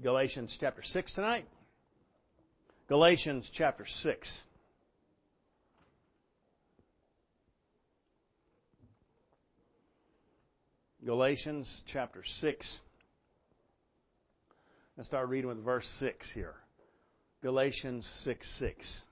Galatians chapter 6 tonight. Galatians chapter 6. Galatians chapter 6. Let's start reading with verse 6 here. Galatians 6:6.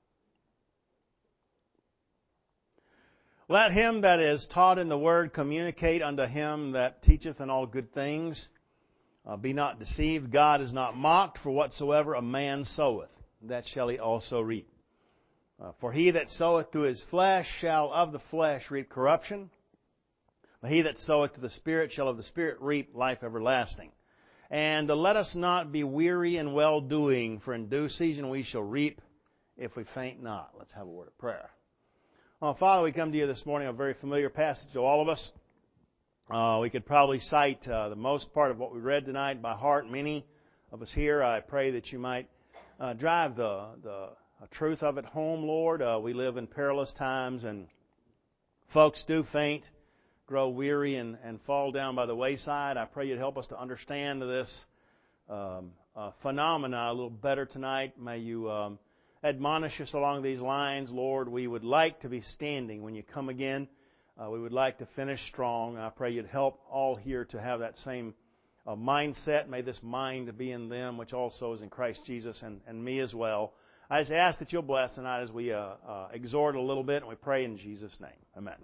Let him that is taught in the word communicate unto him that teacheth in all good things. Be not deceived, God is not mocked, for whatsoever a man soweth, that shall he also reap. For he that soweth to his flesh shall of the flesh reap corruption, but he that soweth to the Spirit shall of the Spirit reap life everlasting. And let us not be weary in well-doing, for in due season we shall reap if we faint not. Let's have a word of prayer. Father, we come to you this morning, a very familiar passage to all of us. We could probably cite the most part of what we read tonight by heart. Many of us here, I pray that you might drive the truth of it home, Lord. We live in perilous times, and folks do faint, grow weary, and fall down by the wayside. I pray you'd help us to understand this phenomena a little better tonight. May you admonish us along these lines, Lord. We would like to be standing when you come again. We would like to finish strong. I pray you'd help all here to have that same mindset. May this mind be in them, which also is in Christ Jesus, and me as well. I just ask that you'll bless tonight as we exhort a little bit, and we pray in Jesus' name. Amen.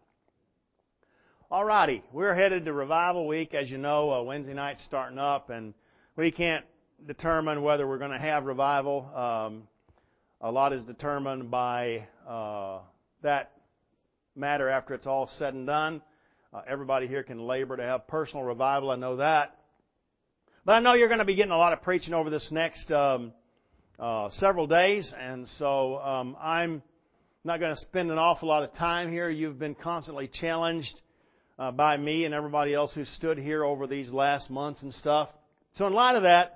All righty. We're headed to Revival Week. As you know, Wednesday night's starting up, and we can't determine whether we're going to have revival. A lot is determined by that matter after it's all said and done. Everybody here can labor to have personal revival. I know that. But I know you're going to be getting a lot of preaching over this next several days, and so I'm not going to spend an awful lot of time here. You've been constantly challenged by me and everybody else who stood here over these last months and stuff. So in light of that,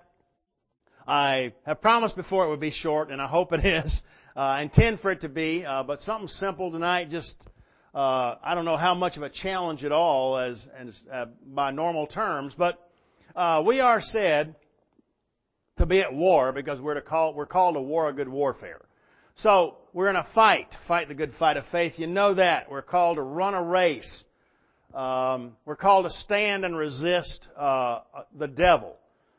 I have promised before it would be short, and I hope it is. I intend for it to be, but something simple tonight. Just I don't know how much of a challenge at all as by normal terms, but we are said to be at war because we're called to war a good warfare. So we're in a fight the good fight of faith. You know that. We're called to run a race. We're called to stand and resist the devil.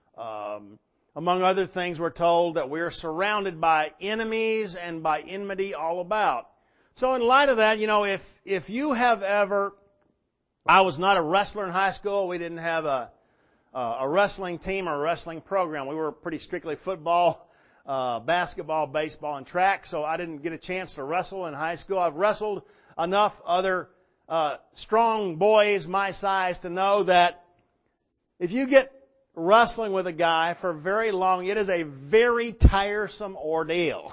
Among other things, we're told that we're surrounded by enemies and by enmity all about. So in light of that, you know, if you have ever... I was not a wrestler in high school. We didn't have a wrestling team or a wrestling program. We were pretty strictly football, basketball, baseball, and track, so I didn't get a chance to wrestle in high school. I've wrestled enough other strong boys my size to know that if you get wrestling with a guy for very long, it is a very tiresome ordeal.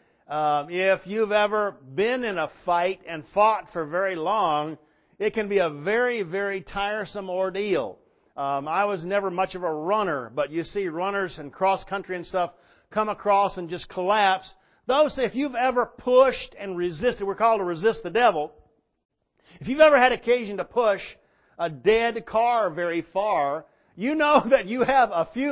If you've ever been in a fight and fought for very long, it can be a very, very tiresome ordeal. I was never much of a runner, but you see runners and cross country and stuff come across and just collapse. Those, if you've ever pushed and resisted, we're called to resist the devil. If you've ever had occasion to push a dead car very far, you know that you have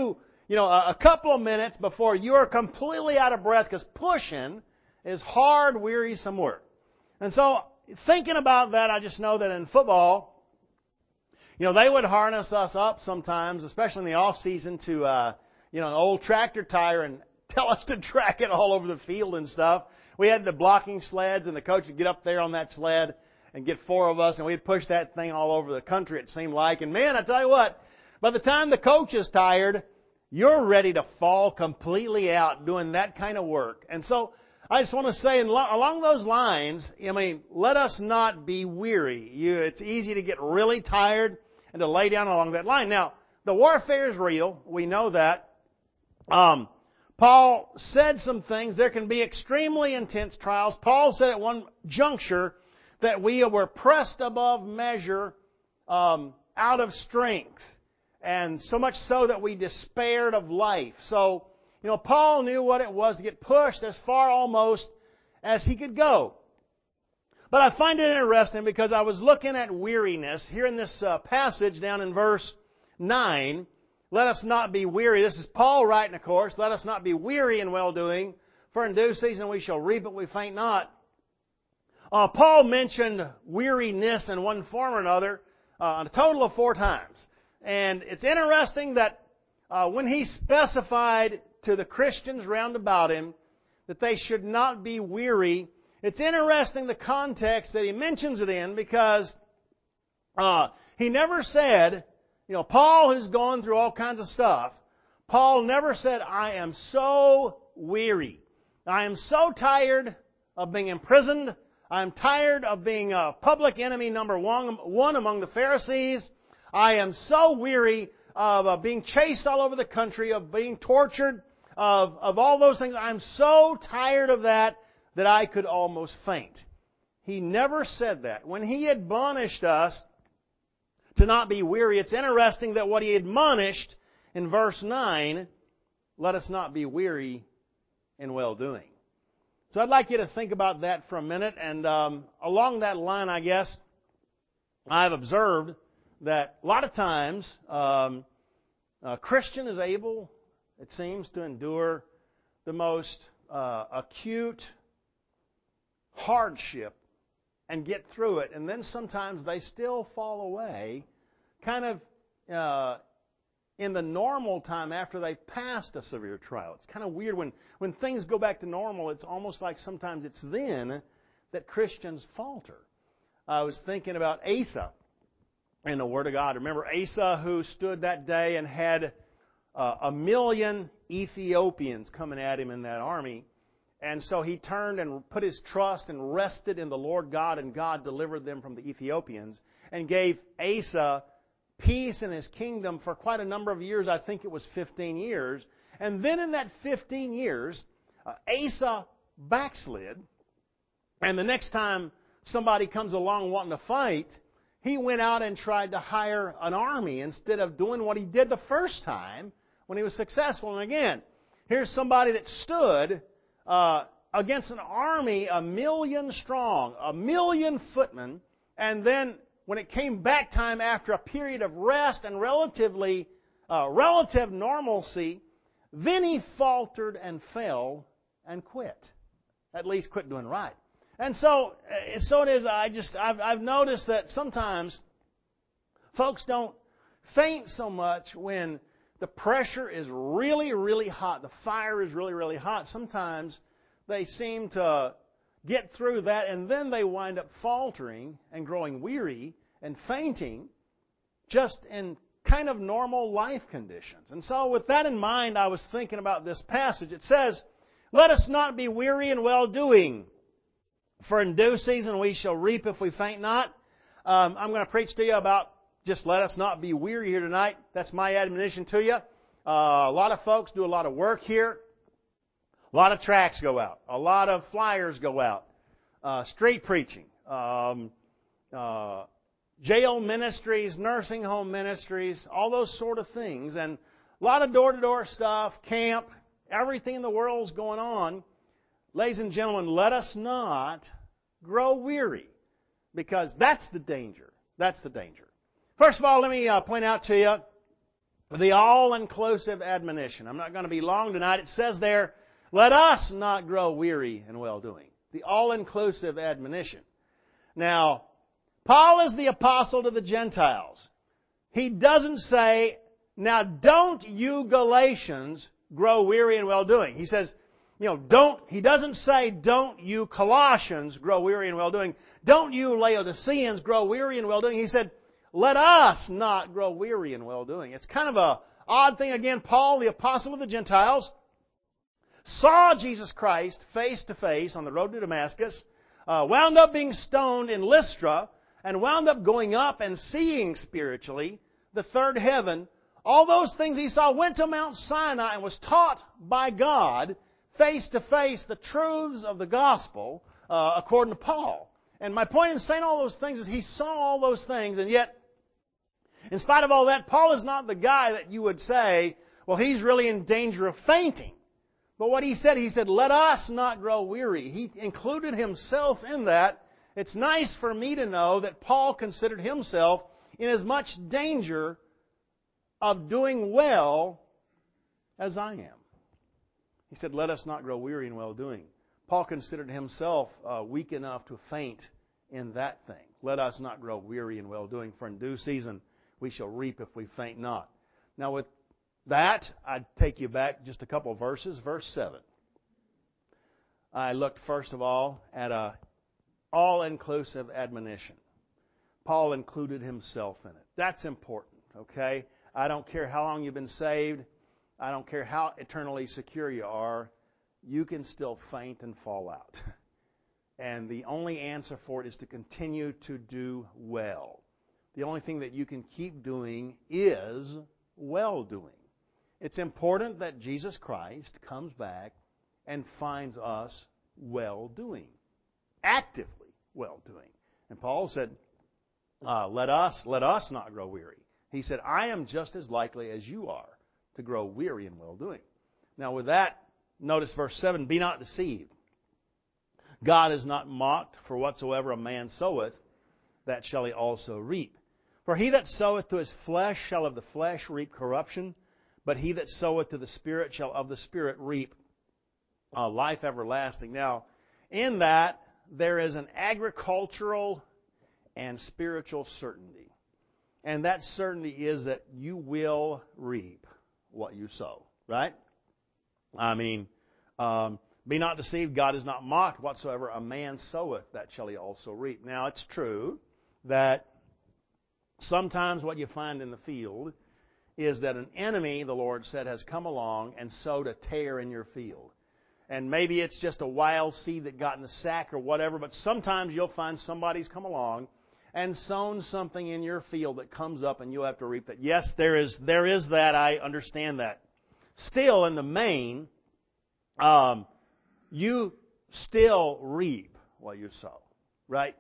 a couple of minutes before you are completely out of breath because pushing is hard, wearisome work. And so, thinking about that, I just know that in football, they would harness us up sometimes, especially in the off season, to an old tractor tire and tell us to track it all over the field and stuff. We had the blocking sleds, and the coach would get up there on that sled and get 4 of us, and we'd push that thing all over the country, it seemed like. And man, I tell you what, by the time the coach is tired, you're ready to fall completely out doing that kind of work. And so, I just want to say, along those lines, let us not be weary. It's easy to get really tired and to lay down along that line. Now, the warfare is real. We know that. Paul said some things. There can be extremely intense trials. Paul said at one juncture that we were pressed above measure out of strength. And so much so that we despaired of life. So, Paul knew what it was to get pushed as far almost as he could go. But I find it interesting because I was looking at weariness here in this passage down in verse 9. let us not be weary. This is Paul writing, of course. Let us not be weary in well-doing, for in due season we shall reap if we faint not. Paul mentioned weariness in one form or another a total of 4 times. And it's interesting that when he specified to the Christians round about him that they should not be weary, it's interesting the context that he mentions it in, because he never said, Paul, who's gone through all kinds of stuff, Paul never said, I am so weary. I am so tired of being imprisoned. I am tired of being public enemy number one among the Pharisees. I am so weary of being chased all over the country, of being tortured, of all those things. I'm so tired of that I could almost faint. He never said that. When he admonished us to not be weary, it's interesting that what he admonished in verse 9, let us not be weary in well-doing. So I'd like you to think about that for a minute. And along that line, I guess, I've observed that a lot of times a Christian is able, it seems, to endure the most acute hardship and get through it. And then sometimes they still fall away, kind of in the normal time after they've passed a severe trial. It's kind of weird when things go back to normal. It's almost like sometimes it's then that Christians falter. I was thinking about Asa in the Word of God. Remember Asa, who stood that day and had 1 million Ethiopians coming at him in that army. And so he turned and put his trust and rested in the Lord God, and God delivered them from the Ethiopians and gave Asa peace in his kingdom for quite a number of years. I think it was 15 years. And then in that 15 years, Asa backslid. And the next time somebody comes along wanting to fight, he went out and tried to hire an army instead of doing what he did the first time when he was successful. And again, here's somebody that stood against an army 1 million strong, 1 million footmen, and then when it came back time after a period of rest and relative normalcy, then he faltered and fell and quit. At least quit doing right. And so it is. I've noticed that sometimes folks don't faint so much when the pressure is really, really hot. The fire is really, really hot. Sometimes they seem to get through that, and then they wind up faltering and growing weary and fainting just in kind of normal life conditions. And so with that in mind, I was thinking about this passage. It says, let us not be weary in well-doing, for in due season we shall reap if we faint not. I'm going to preach to you about just let us not be weary here tonight. That's my admonition to you. A lot of folks do a lot of work here. A lot of tracts go out. A lot of flyers go out. Street preaching. Jail ministries, nursing home ministries, all those sort of things. And a lot of door-to-door stuff, camp, everything in the world is going on. Ladies and gentlemen, let us not grow weary, because that's the danger. That's the danger. First of all, let me point out to you the all-inclusive admonition. I'm not going to be long tonight. It says there, let us not grow weary in well-doing. The all-inclusive admonition. Now, Paul is the apostle to the Gentiles. He doesn't say, now don't you Galatians grow weary in well-doing. He says, he doesn't say, don't you Colossians grow weary in well-doing. Don't you Laodiceans grow weary in well-doing. He said, let us not grow weary in well-doing. It's kind of an odd thing. Again, Paul, the apostle of the Gentiles, saw Jesus Christ face to face on the road to Damascus, wound up being stoned in Lystra, and wound up going up and seeing spiritually the third heaven. All those things he saw, went to Mount Sinai and was taught by God face to face the truths of the gospel according to Paul. And my point in saying all those things is he saw all those things, and yet, in spite of all that, Paul is not the guy that you would say, well, he's really in danger of fainting. But what he said, let us not grow weary. He included himself in that. It's nice for me to know that Paul considered himself in as much danger of doing well as I am. He said, let us not grow weary in well-doing. Paul considered himself weak enough to faint in that thing. Let us not grow weary in well-doing, for in due season we shall reap if we faint not. Now with that, I'd take you back just a couple of verses. Verse 7. I looked first of all at a all-inclusive admonition. Paul included himself in it. That's important, okay? I don't care how long you've been saved. I don't care how eternally secure you are. You can still faint and fall out. And the only answer for it is to continue to do well. The only thing that you can keep doing is well-doing. It's important that Jesus Christ comes back and finds us well-doing, actively well-doing. And Paul said, let us not grow weary. He said, I am just as likely as you are to grow weary in well-doing. Now with that, notice verse 7, be not deceived. God is not mocked, for whatsoever a man soweth, that shall he also reap. For he that soweth to his flesh shall of the flesh reap corruption, but he that soweth to the Spirit shall of the Spirit reap life everlasting. Now, in that, there is an agricultural and spiritual certainty. And that certainty is that you will reap what you sow, right? I mean, be not deceived, God is not mocked. Whatsoever a man soweth, that shall he also reap. Now, it's true that sometimes what you find in the field is that an enemy, the Lord said, has come along and sowed a tare in your field. And maybe it's just a wild seed that got in the sack or whatever, but sometimes you'll find somebody's come along and sown something in your field that comes up and you'll have to reap it. Yes, there is that. I understand that. Still, in the main, you still reap what you sow, right?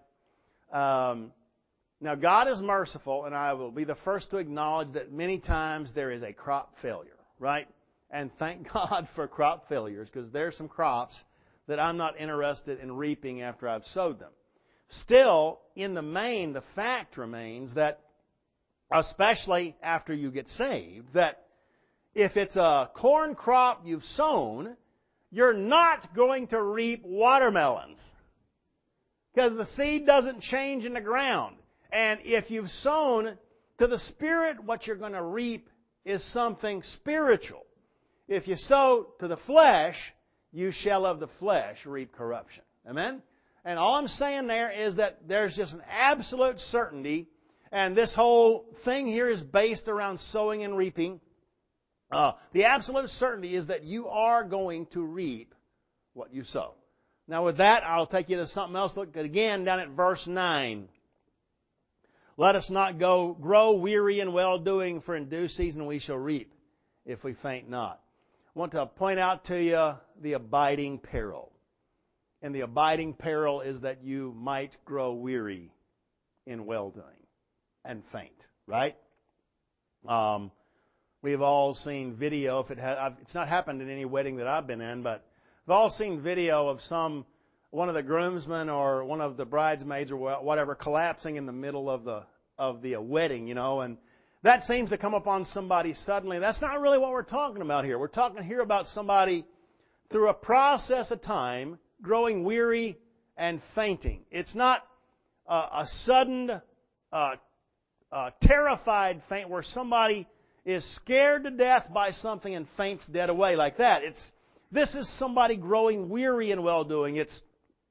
Now, God is merciful, and I will be the first to acknowledge that many times there is a crop failure, right? And thank God for crop failures, because there's some crops that I'm not interested in reaping after I've sowed them. Still, in the main, the fact remains that, especially after you get saved, that if it's a corn crop you've sown, you're not going to reap watermelons, because the seed doesn't change in the ground. And if you've sown to the Spirit, what you're going to reap is something spiritual. If you sow to the flesh, you shall of the flesh reap corruption. Amen? And all I'm saying there is that there's just an absolute certainty, and this whole thing here is based around sowing and reaping. The absolute certainty is that you are going to reap what you sow. Now with that, I'll take you to something else. Look again down at verse 9. Let us not grow weary in well-doing, for in due season we shall reap, if we faint not. I want to point out to you the abiding peril. And the abiding peril is that you might grow weary in well-doing and faint, right? We've all seen video. It's not happened in any wedding that I've been in, but we've all seen video of one of the groomsmen or one of the bridesmaids or whatever collapsing in the middle of the wedding, you know, and that seems to come upon somebody suddenly. That's not really what we're talking about here. We're talking here about somebody through a process of time growing weary and fainting. It's not a sudden, terrified faint where somebody is scared to death by something and faints dead away like that. This is somebody growing weary in well-doing. It's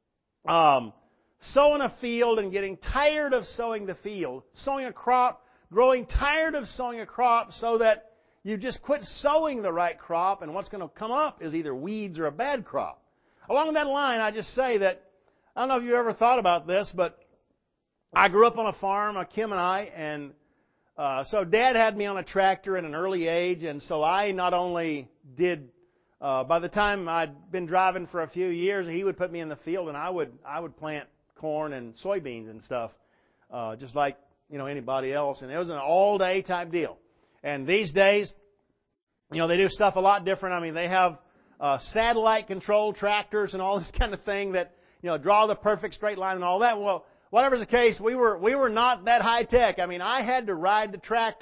sowing a field and getting tired of sowing the field, sowing a crop, growing tired of sowing a crop so that you just quit sowing the right crop, and what's going to come up is either weeds or a bad crop. Along that line, I just say that, I don't know if you ever thought about this, but I grew up on a farm, Kim and I, and so Dad had me on a tractor at an early age, and so I not only did, by the time I'd been driving for a few years, he would put me in the field, and I would plant corn and soybeans and stuff, just like, you know, anybody else. And it was an all-day type deal. And these days, you know, they do stuff a lot different. I mean, they have satellite-controlled tractors and all this kind of thing that, you know, draw the perfect straight line and all that. Well, whatever's the case, we were not that high-tech. I mean, I had to ride the tractor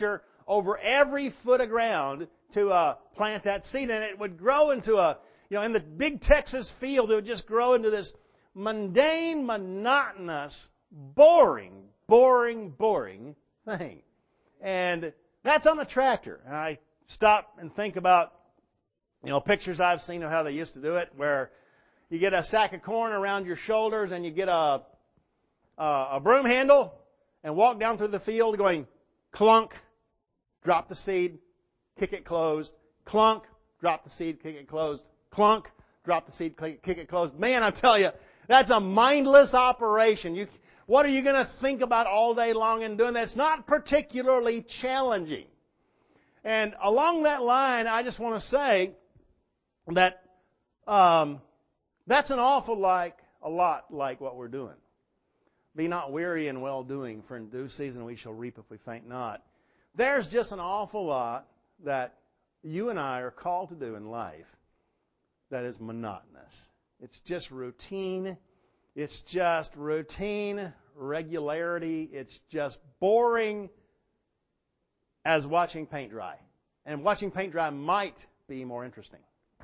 over every foot of ground to plant that seed, and it would grow into in the big Texas field, it would just grow into this mundane, monotonous, boring thing. And that's on a tractor. And I stop and think about, pictures I've seen of how they used to do it, where you get a sack of corn around your shoulders and you get a broom handle and walk down through the field going clunk, drop the seed, kick it closed, clunk, drop the seed, kick it closed, clunk, drop the seed, kick it closed. Man, I tell you, that's a mindless operation. What are you going to think about all day long in doing that? It's not particularly challenging. And along that line, I just want to say that that's an awful a lot like what we're doing. Be not weary in well-doing, for in due season we shall reap if we faint not. There's just an awful lot that you and I are called to do in life that is monotonous. It's just routine. It's just routine, regularity. It's just boring as watching paint dry. And watching paint dry might be more interesting.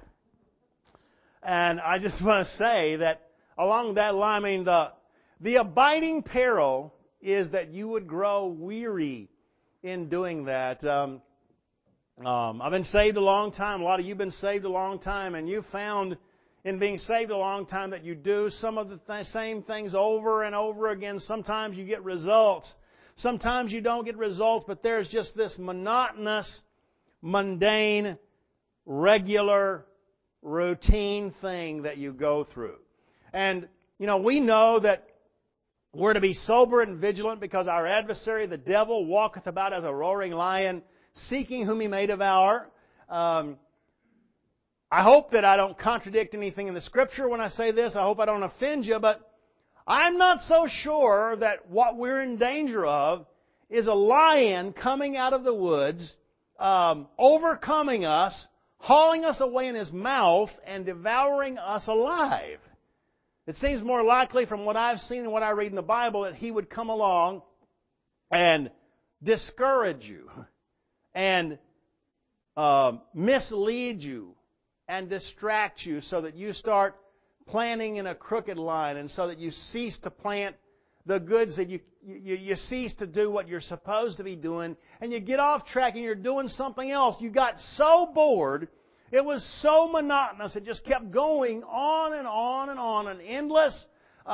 And I just want to say that along that line, the abiding peril is that you would grow weary in doing that. I've been saved a long time. A lot of you have been saved a long time, and you've found in being saved a long time that you do some of the same things over and over again. Sometimes you get results. Sometimes you don't get results, but there's just this monotonous, mundane, regular, routine thing that you go through. And, we know that we're to be sober and vigilant because our adversary, the devil, walketh about as a roaring lion, seeking whom he may devour. I hope that I don't contradict anything in the Scripture when I say this. I hope I don't offend you, but I'm not so sure that what we're in danger of is a lion coming out of the woods, overcoming us, hauling us away in his mouth, and devouring us alive. It seems more likely from what I've seen and what I read in the Bible that he would come along and discourage you and mislead you and distract you so that you start planting in a crooked line and so that you cease to plant the goods, that you cease to do what you're supposed to be doing, and you get off track and you're doing something else. You got so bored, it was so monotonous, it just kept going on and on and on, an endless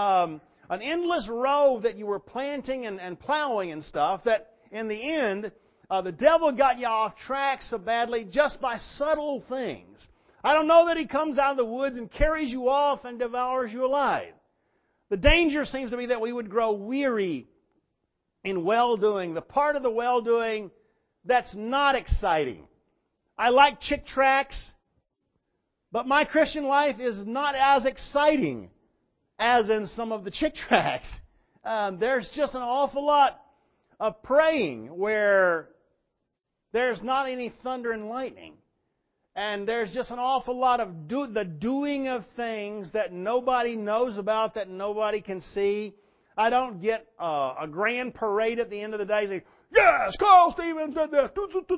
row that you were planting and plowing and stuff, that in the end, the devil got you off track so badly just by subtle things. I don't know that he comes out of the woods and carries you off and devours you alive. The danger seems to be that we would grow weary in well-doing, the part of the well-doing that's not exciting. I like Chick tracts, but my Christian life is not as exciting as in some of the Chick tracts. There's just an awful lot of praying where there's not any thunder and lightning. And there's just an awful lot of the doing of things that nobody knows about, that nobody can see. I don't get a grand parade at the end of the day saying, yes, Carl Stevens did this.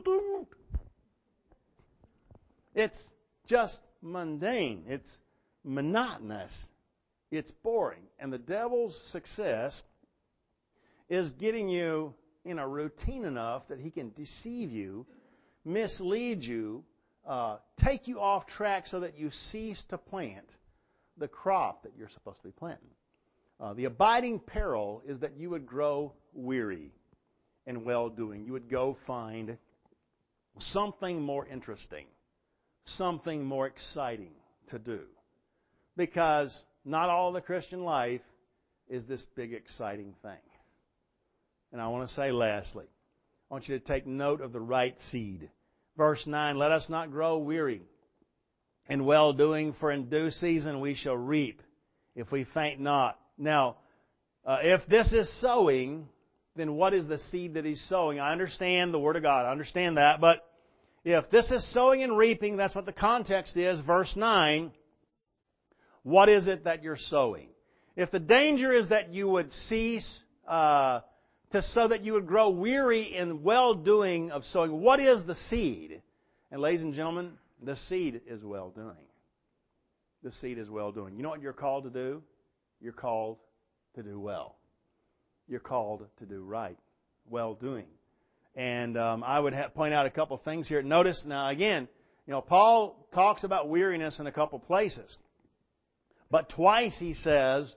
It's just mundane. It's monotonous. It's boring. And the devil's success is getting you in a routine enough that he can deceive you, mislead you, take you off track so that you cease to plant the crop that you're supposed to be planting. The abiding peril is that you would grow weary in well-doing. You would go find something more interesting, something more exciting to do. Because not all the Christian life is this big exciting thing. And I want to say lastly, I want you to take note of the right seed. Verse 9, let us not grow weary in well-doing, for in due season we shall reap if we faint not. Now, if this is sowing, then what is the seed that he's sowing? I understand the Word of God. I understand that. But if this is sowing and reaping, that's what the context is. Verse 9, what is it that you're sowing? If the danger is that you would cease so that you would grow weary in well-doing of sowing. What is the seed? And ladies and gentlemen, the seed is well-doing. The seed is well-doing. You know what you're called to do? You're called to do well. You're called to do right. Well-doing. And I would point out a couple of things here. Notice, now again, Paul talks about weariness in a couple of places. But twice he says,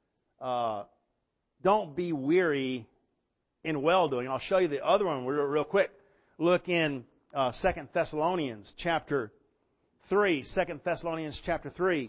don't be weary in well-doing. I'll show you the other one real quick. Look in 2 Thessalonians chapter 3. 2 Thessalonians chapter 3.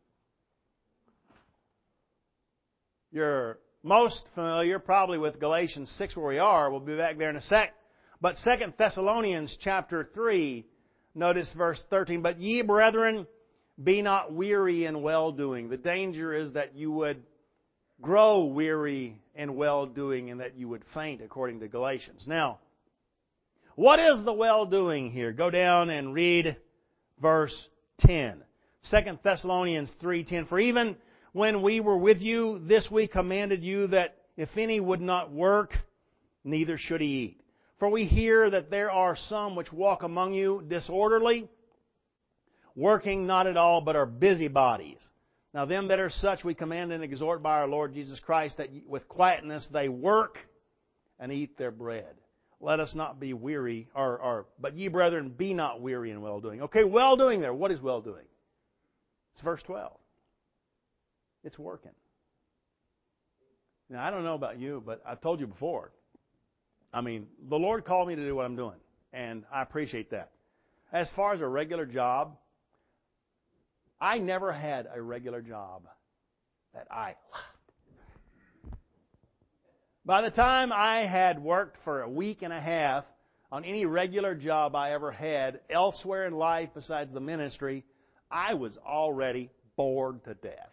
You're most familiar probably with Galatians 6 where we are. We'll be back there in a sec. But 2 Thessalonians chapter 3, notice verse 13. But ye, brethren, be not weary in well-doing. The danger is that you would grow weary in well-doing and that you would faint, according to Galatians. Now, what is the well-doing here? Go down and read verse 10. 2 Thessalonians 3:10. For even when we were with you, this we commanded you that if any would not work, neither should he eat. For we hear that there are some which walk among you disorderly, working not at all, but are busybodies. Now them that are such we command and exhort by our Lord Jesus Christ, that with quietness they work and eat their bread. Let us not be weary, but ye brethren, be not weary in well-doing. Okay, well-doing there. What is well-doing? It's verse 12. It's working. Now, I don't know about you, but I've told you before. The Lord called me to do what I'm doing, and I appreciate that. As far as a regular job, I never had a regular job that I loved. By the time I had worked for a week and a half on any regular job I ever had elsewhere in life besides the ministry, I was already bored to death.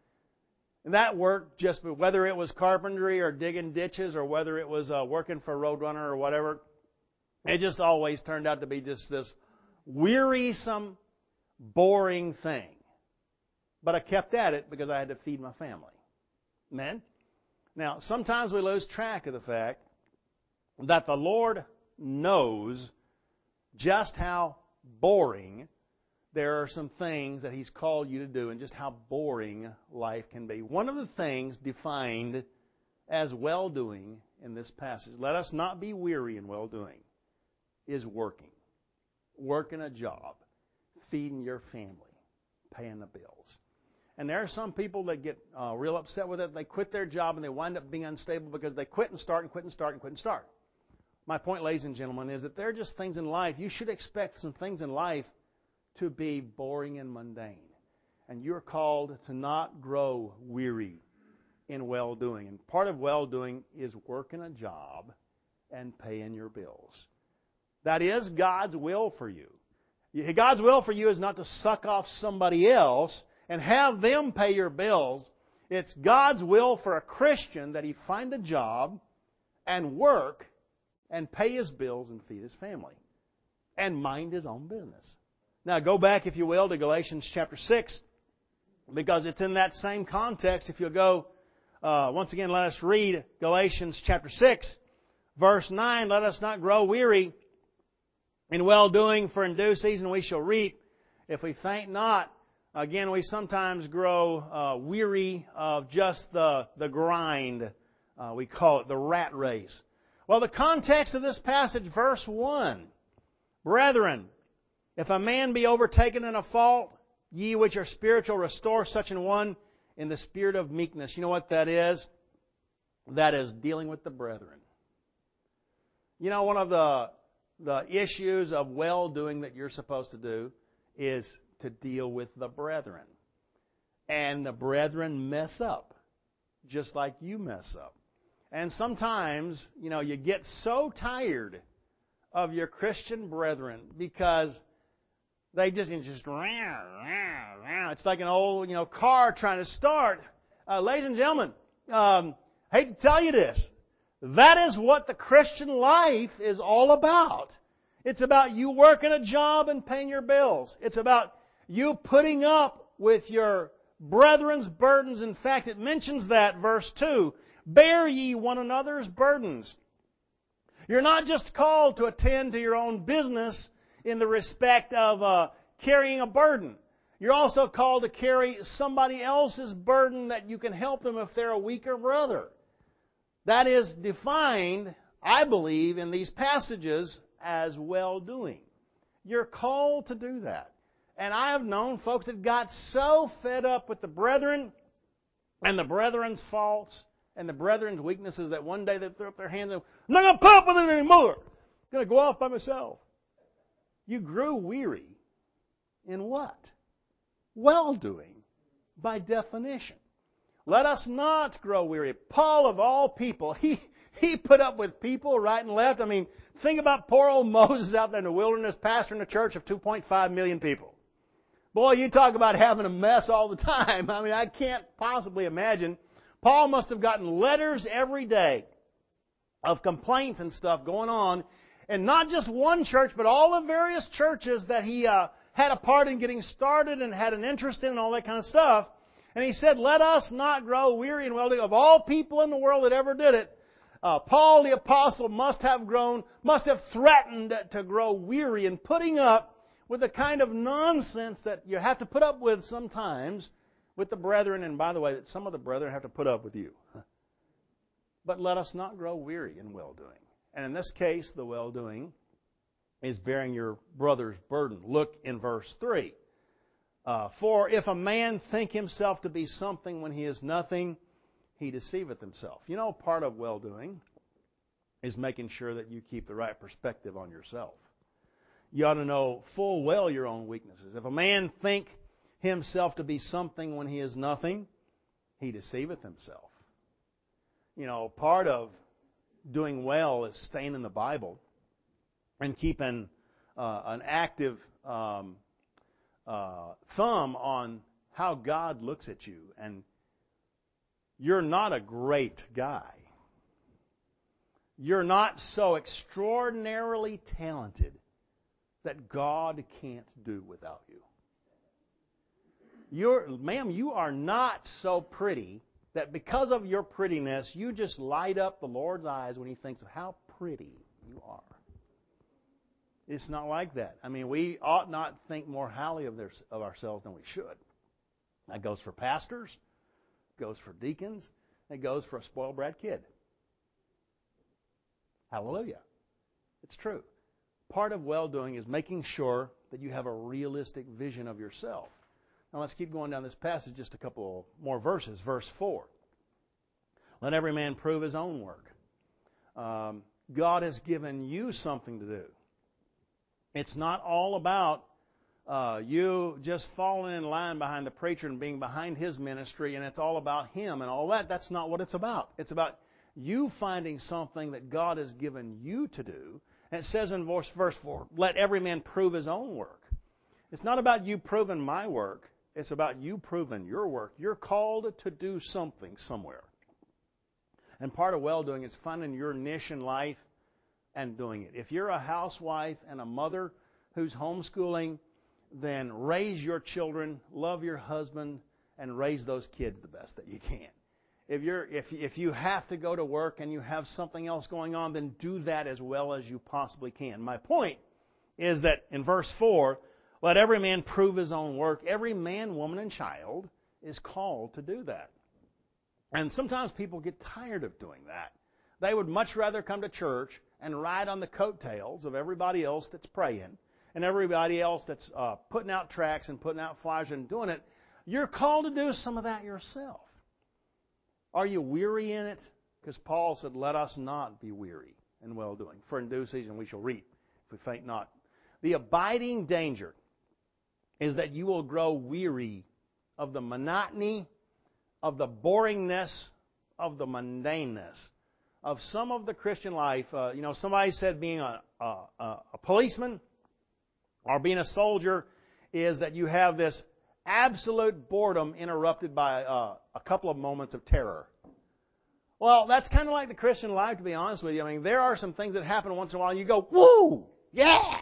And that work, just whether it was carpentry or digging ditches or whether it was working for Roadrunner or whatever, it just always turned out to be just this wearisome, boring thing. But I kept at it because I had to feed my family. Amen? Now, sometimes we lose track of the fact that the Lord knows just how boring there are some things that He's called you to do and just how boring life can be. One of the things defined as well-doing in this passage, let us not be weary in well-doing, is working. Working a job, feeding your family, paying the bills. And there are some people that get real upset with it. They quit their job and they wind up being unstable because they quit and start and quit and start and quit and start. My point, ladies and gentlemen, is that there are just things in life. You should expect some things in life to be boring and mundane. And you're called to not grow weary in well-doing. And part of well-doing is working a job and paying your bills. That is God's will for you. God's will for you is not to suck off somebody else and have them pay your bills. It's God's will for a Christian that he find a job and work and pay his bills and feed his family and mind his own business. Now go back, if you will, to Galatians chapter 6, because it's in that same context. If you'll go, once again, let us read Galatians chapter 6, verse 9. Let us not grow weary in well-doing, for in due season we shall reap if we faint not. Again, we sometimes grow weary of just the grind. We call it the rat race. Well, the context of this passage, verse 1. Brethren, if a man be overtaken in a fault, ye which are spiritual, restore such an one in the spirit of meekness. You know what that is? That is dealing with the brethren. You know, one of the issues of well-doing that you're supposed to do is to deal with the brethren. And the brethren mess up, just like you mess up. And sometimes, you get so tired of your Christian brethren because they just it's like an old, car trying to start. Ladies and gentlemen, hate to tell you this. That is what the Christian life is all about. It's about you working a job and paying your bills. It's about you putting up with your brethren's burdens. In fact, it mentions that, verse 2. Bear ye one another's burdens. You're not just called to attend to your own business in the respect of carrying a burden. You're also called to carry somebody else's burden that you can help them if they're a weaker brother. That is defined, I believe, in these passages as well-doing. You're called to do that. And I have known folks that got so fed up with the brethren and the brethren's faults and the brethren's weaknesses that one day they threw up their hands and, I'm not going to put up with it anymore. I'm going to go off by myself. You grew weary in what? Well-doing, by definition. Let us not grow weary. Paul, of all people, he put up with people right and left. I mean, think about poor old Moses out there in the wilderness pastoring a church of 2.5 million people. Boy, you talk about having a mess all the time. I mean, I can't possibly imagine. Paul must have gotten letters every day of complaints and stuff going on. And not just one church, but all the various churches that he had a part in getting started and had an interest in and all that kind of stuff. And he said, let us not grow weary and well-doing. Of all people in the world that ever did it, Paul the Apostle must have threatened to grow weary in putting up with the kind of nonsense that you have to put up with sometimes with the brethren. And by the way, that some of the brethren have to put up with you. But let us not grow weary in well-doing. And in this case, the well-doing is bearing your brother's burden. Look in verse 3. For if a man think himself to be something when he is nothing, he deceiveth himself. You know, part of well-doing is making sure that you keep the right perspective on yourself. You ought to know full well your own weaknesses. If a man think himself to be something when he is nothing, he deceiveth himself. You know, part of doing well is staying in the Bible and keeping an active thumb on how God looks at you. And you're not a great guy. You're not so extraordinarily talented that God can't do without you. Ma'am, you are not so pretty that because of your prettiness, you just light up the Lord's eyes when He thinks of how pretty you are. It's not like that. I mean, we ought not think more highly of ourselves than we should. That goes for pastors, goes for deacons, it goes for a spoiled brat kid. Hallelujah. It's true. Part of well-doing is making sure that you have a realistic vision of yourself. Now let's keep going down this passage just a couple more verses. Verse 4. Let every man prove his own work. God has given you something to do. It's not all about you just falling in line behind the preacher and being behind his ministry, and it's all about him and all that. That's not what it's about. It's about you finding something that God has given you to do. And it says in verse 4, let every man prove his own work. It's not about you proving my work. It's about you proving your work. You're called to do something somewhere. And part of well-doing is finding your niche in life and doing it. If you're a housewife and a mother who's homeschooling, then raise your children, love your husband, and raise those kids the best that you can. If you have to go to work and you have something else going on, then do that as well as you possibly can. My point is that in verse 4, let every man prove his own work. Every man, woman, and child is called to do that. And sometimes people get tired of doing that. They would much rather come to church and ride on the coattails of everybody else that's praying and everybody else that's putting out tracts and putting out flyers and doing it. You're called to do some of that yourself. Are you weary in it? Because Paul said, let us not be weary in well-doing. For in due season we shall reap, if we faint not. The abiding danger is that you will grow weary of the monotony, of the boringness, of the mundaneness of some of the Christian life. Somebody said being a policeman or being a soldier is that you have this absolute boredom interrupted by a couple of moments of terror. Well, that's kind of like the Christian life, to be honest with you. I mean, there are some things that happen once in a while and you go, woo, yeah!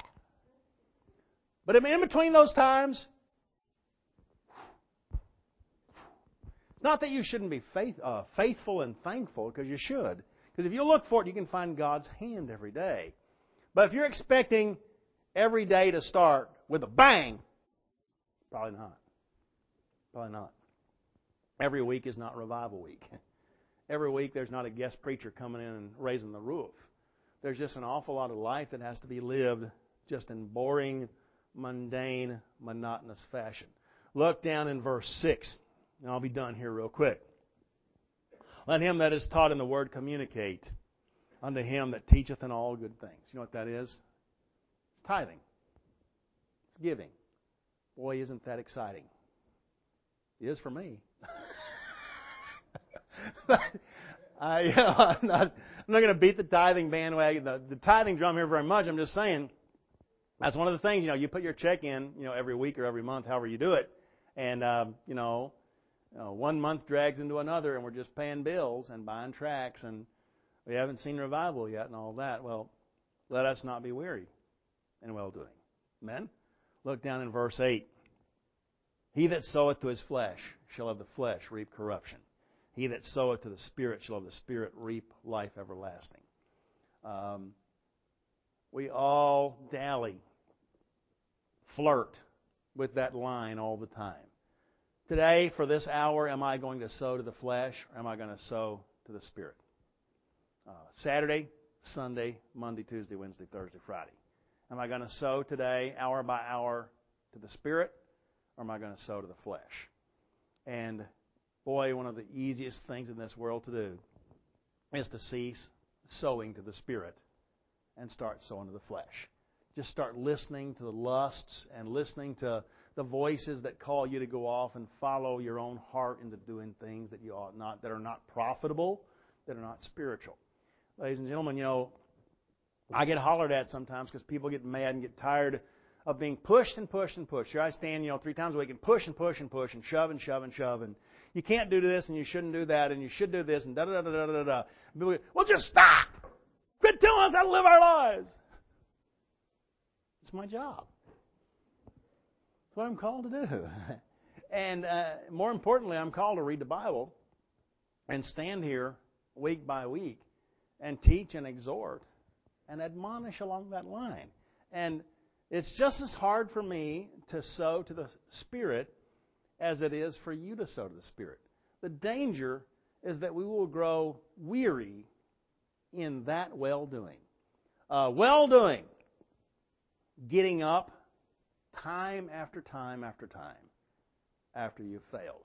But in between those times, it's Not that you shouldn't be faithful and thankful, because you should. Because if you look for it, you can find God's hand every day. But if you're expecting every day to start with a bang, probably not. Probably not. Every week is not revival week. Every week there's not a guest preacher coming in and raising the roof. There's just an awful lot of life that has to be lived just in boring, mundane, monotonous fashion. Look down in verse 6, and I'll be done here real quick. Let him that is taught in the word communicate unto him that teacheth in all good things. You know what that is? It's tithing. It's giving. Boy, isn't that exciting. It is for me. I'm not going to beat the tithing bandwagon, the tithing drum here very much. I'm just saying that's one of the things. You put your check in, every week or every month, however you do it, and 1 month drags into another, and we're just paying bills and buying tracts, and we haven't seen revival yet, and all that. Well, let us not be weary in well doing. Amen. Look down in verse 8. He that soweth to his flesh shall of the flesh reap corruption. He that soweth to the Spirit shall of the Spirit reap life everlasting. We all dally, flirt with that line all the time. Today, for this hour, am I going to sow to the flesh, or am I going to sow to the Spirit? Saturday, Sunday, Monday, Tuesday, Wednesday, Thursday, Friday. Am I going to sow today, hour by hour, to the Spirit, or am I going to sow to the flesh? And boy, one of the easiest things in this world to do is to cease sowing to the Spirit and start sowing to the flesh. Just start listening to the lusts and listening to the voices that call you to go off and follow your own heart into doing things that you ought not, that are not profitable, that are not spiritual. Ladies and gentlemen, I get hollered at sometimes because people get mad and get tired of being pushed and pushed and pushed. Here I stand, 3 times a week and push and push and push and shove and shove and shove, and you can't do this and you shouldn't do that and you should do this and da-da-da-da-da-da-da. Well, just stop! Quit telling us how to live our lives! It's my job. It's what I'm called to do. And more importantly, I'm called to read the Bible and stand here week by week and teach and exhort and admonish along that line. And it's just as hard for me to sow to the Spirit as it is for you to sow to the Spirit. The danger is that we will grow weary in that well-doing. Well-doing. Getting up time after time after time after you've failed.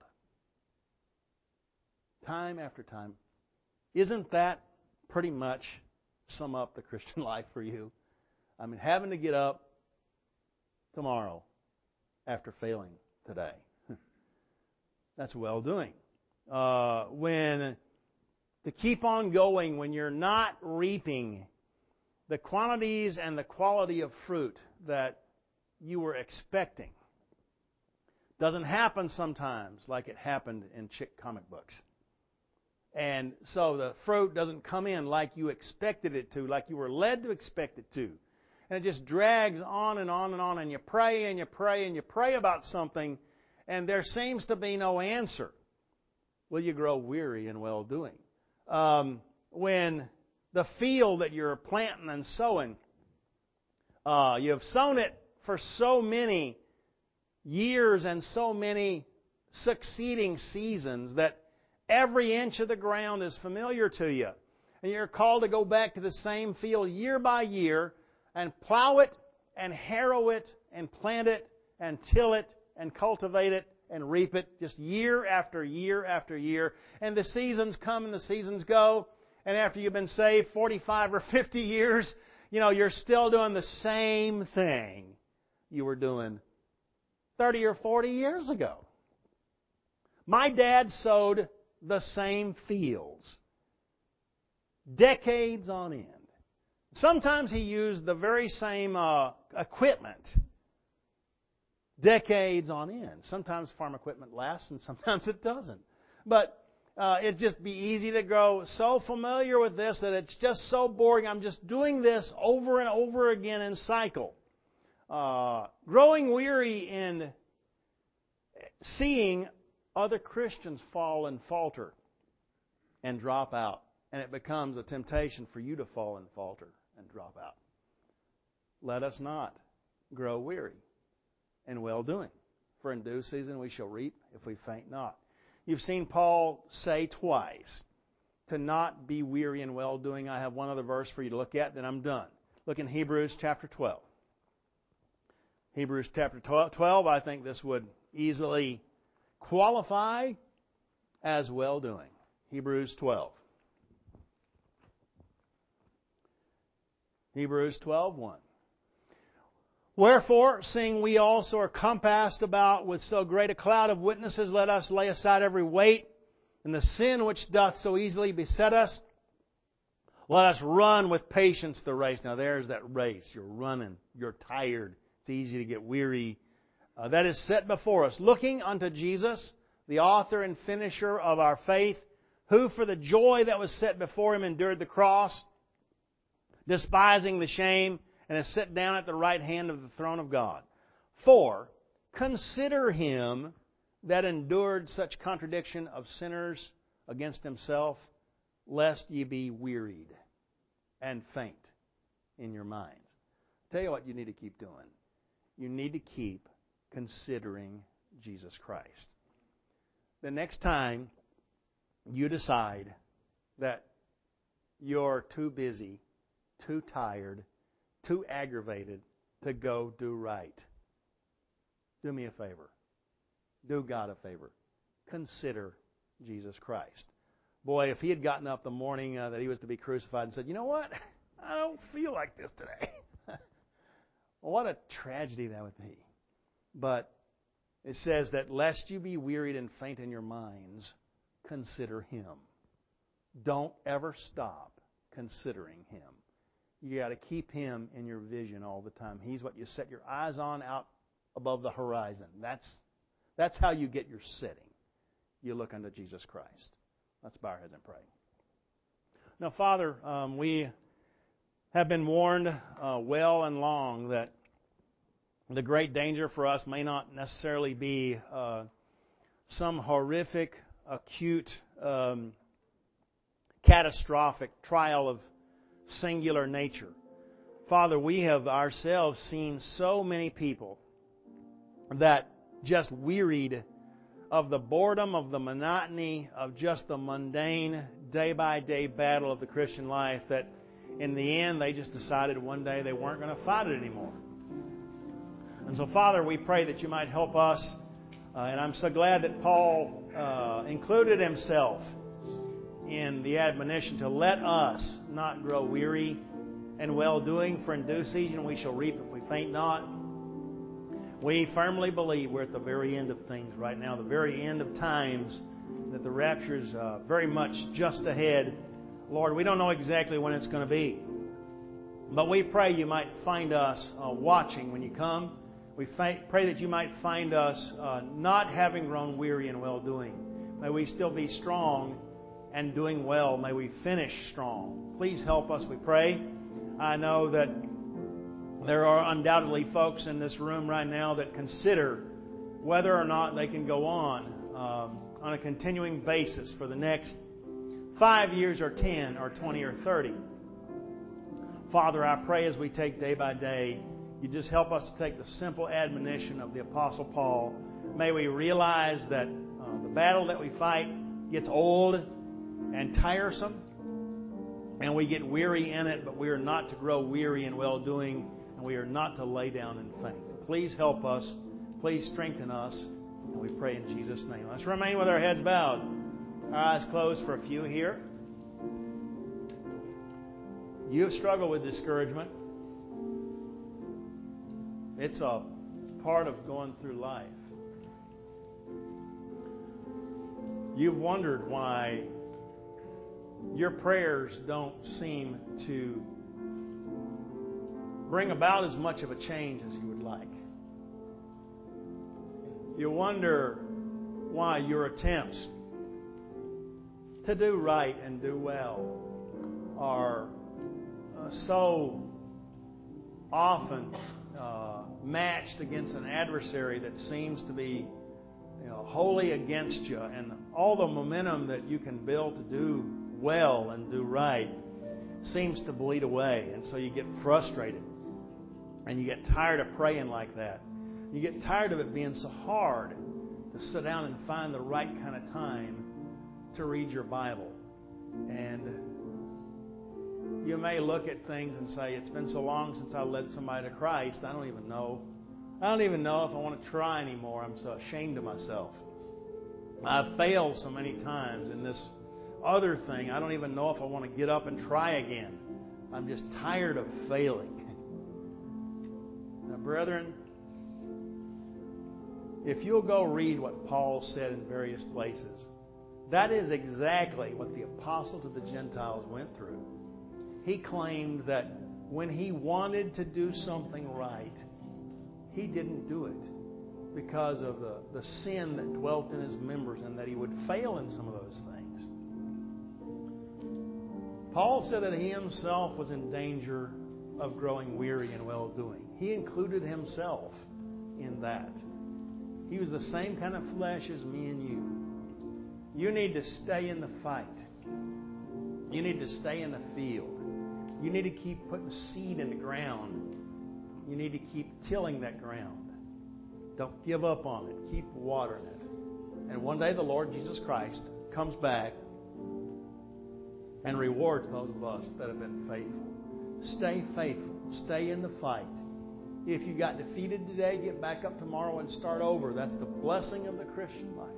Time after time. Isn't that pretty much sum up the Christian life for you? I mean, having to get up tomorrow after failing today. That's well-doing. When to keep on going when you're not reaping the quantities and the quality of fruit that you were expecting. Doesn't happen sometimes like it happened in chick comic books. And so the fruit doesn't come in like you expected it to, like you were led to expect it to. And it just drags on and on and on, and you pray and you pray and you pray about something, and there seems to be no answer. Will you grow weary in well-doing? When the field that you're planting and sowing, you've sown it for so many years and so many succeeding seasons that every inch of the ground is familiar to you. And you're called to go back to the same field year by year and plow it and harrow it and plant it and till it and cultivate it and reap it just year after year after year. And the seasons come and the seasons go. And after you've been saved 45 or 50 years, you're still doing the same thing you were doing 30 or 40 years ago. My dad sowed the same fields decades on end. Sometimes he used the very same equipment decades on end. Sometimes farm equipment lasts and sometimes it doesn't. But it'd just be easy to grow so familiar with this that it's just so boring. I'm just doing this over and over again in cycle. Growing weary in seeing other Christians fall and falter and drop out. And it becomes a temptation for you to fall and falter and drop out. Let us not grow weary in well-doing. For in due season we shall reap if we faint not. You've seen Paul say twice to not be weary in well-doing. I have one other verse for you to look at, then I'm done. Look in Hebrews chapter 12. Hebrews chapter 12, I think this would easily qualify as well-doing. Hebrews 12. Hebrews 12:1. Wherefore, seeing we also are compassed about with so great a cloud of witnesses, let us lay aside every weight and the sin which doth so easily beset us. Let us run with patience the race. Now there's that race. You're running. You're tired. It's easy to get weary. That is set before us. Looking unto Jesus, the author and finisher of our faith, who for the joy that was set before Him endured the cross, despising the shame, and is set down at the right hand of the throne of God. For consider Him that endured such contradiction of sinners against Himself, lest ye be wearied and faint in your minds. I'll tell you what you need to keep doing. You need to keep considering Jesus Christ. The next time you decide that you're too busy, too tired, too aggravated to go do right, do me a favor. Do God a favor. Consider Jesus Christ. Boy, if He had gotten up the morning that He was to be crucified and said, you know what? I don't feel like this today. What a tragedy that would be. But it says that lest you be wearied and faint in your minds, consider Him. Don't ever stop considering Him. You got to keep Him in your vision all the time. He's what you set your eyes on out above the horizon. That's how you get your setting. You look unto Jesus Christ. Let's bow our heads and pray. Now, Father, we have been warned well and long that the great danger for us may not necessarily be some horrific, acute, catastrophic trial of singular nature. Father, we have ourselves seen so many people that just wearied of the boredom, of the monotony, of just the mundane, day-by-day battle of the Christian life, that in the end they just decided one day they weren't going to fight it anymore. And so, Father, we pray that You might help us. And I'm so glad that Paul included himself in the admonition to let us not grow weary and well-doing, for in due season we shall reap if we faint not. We firmly believe we're at the very end of things right now, the very end of times, that the rapture is very much just ahead. Lord, we don't know exactly when it's going to be, but we pray You might find us watching when You come. We pray that You might find us not having grown weary in well-doing. May we still be strong and doing well. May we finish strong. Please help us, we pray. I know that there are undoubtedly folks in this room right now that consider whether or not they can go on a continuing basis for the next 5 years or 10 or 20 or 30. Father, I pray as we take day by day, You just help us to take the simple admonition of the Apostle Paul. May we realize that the battle that we fight gets old and tiresome, and we get weary in it, but we are not to grow weary in well-doing, and we are not to lay down and faint. Please help us. Please strengthen us. And we pray in Jesus' name. Let's remain with our heads bowed, our eyes closed for a few here. You have struggled with discouragement. It's a part of going through life. You've wondered why your prayers don't seem to bring about as much of a change as you would like. You wonder why your attempts to do right and do well are so often matched against an adversary that seems to be wholly against you, and all the momentum that you can build to do well and do right seems to bleed away. And so you get frustrated and you get tired of praying like that. You get tired of it being so hard to sit down and find the right kind of time to read your Bible. And you may look at things and say, it's been so long since I led somebody to Christ, I don't even know if I want to try anymore. I'm so ashamed of myself. I've failed so many times in this other thing. I don't even know if I want to get up and try again. I'm just tired of failing. Now, brethren, if you'll go read what Paul said in various places, that is exactly what the apostle to the Gentiles went through. He claimed that when he wanted to do something right, he didn't do it because of the sin that dwelt in his members and that he would fail in some of those things. Paul said that he himself was in danger of growing weary in well-doing. He included himself in that. He was the same kind of flesh as me and you. You need to stay in the fight. You need to stay in the field. You need to keep putting seed in the ground. You need to keep tilling that ground. Don't give up on it. Keep watering it. And one day the Lord Jesus Christ comes back and rewards those of us that have been faithful. Stay faithful. Stay in the fight. If you got defeated today, get back up tomorrow and start over. That's the blessing of the Christian life.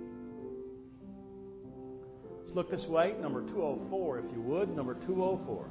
Let's look this way. Number 204, if you would. Number 204.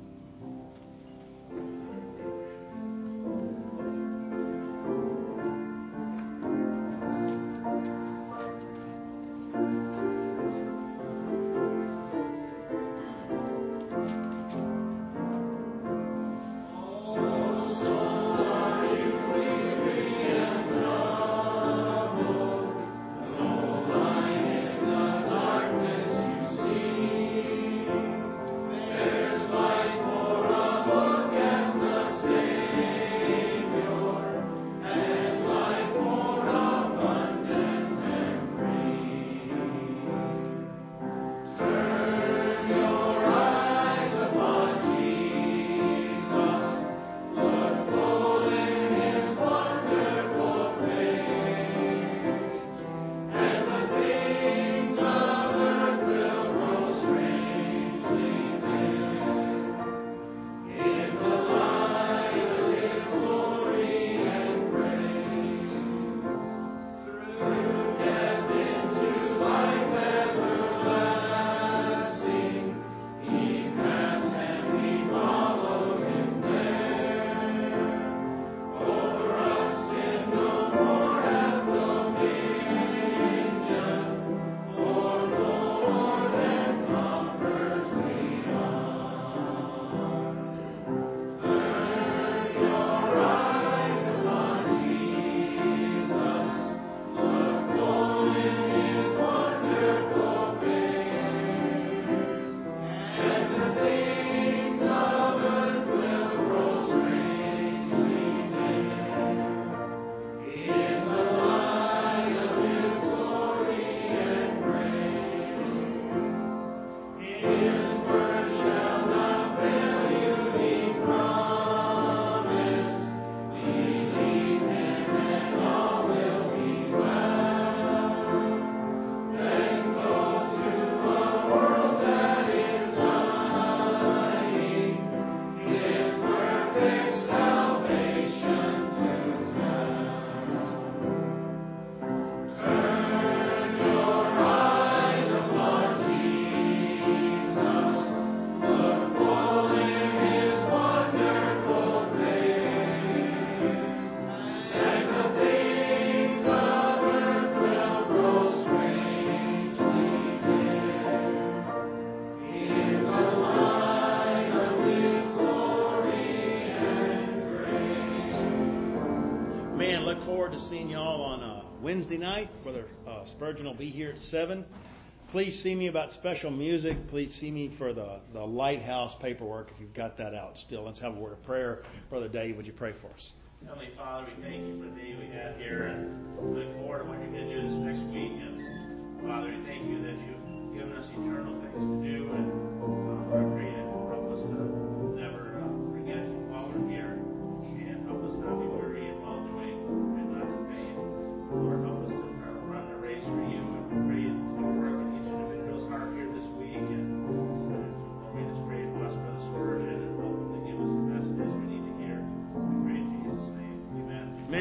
Seeing y'all on Wednesday night. Brother Spurgeon will be here at 7. Please see me about special music. Please see me for the Lighthouse paperwork if you've got that out still. Let's have a word of prayer. Brother Dave, would you pray for us? Heavenly Father, we thank you for the day we have here and look forward to what you're going to do this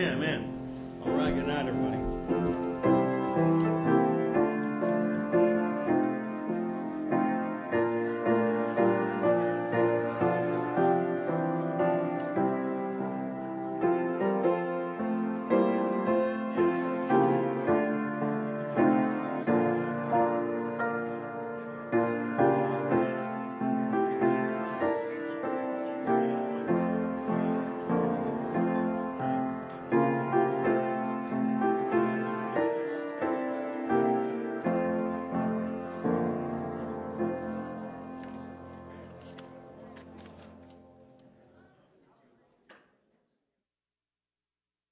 Amen. Amen. All right. Good night, everybody.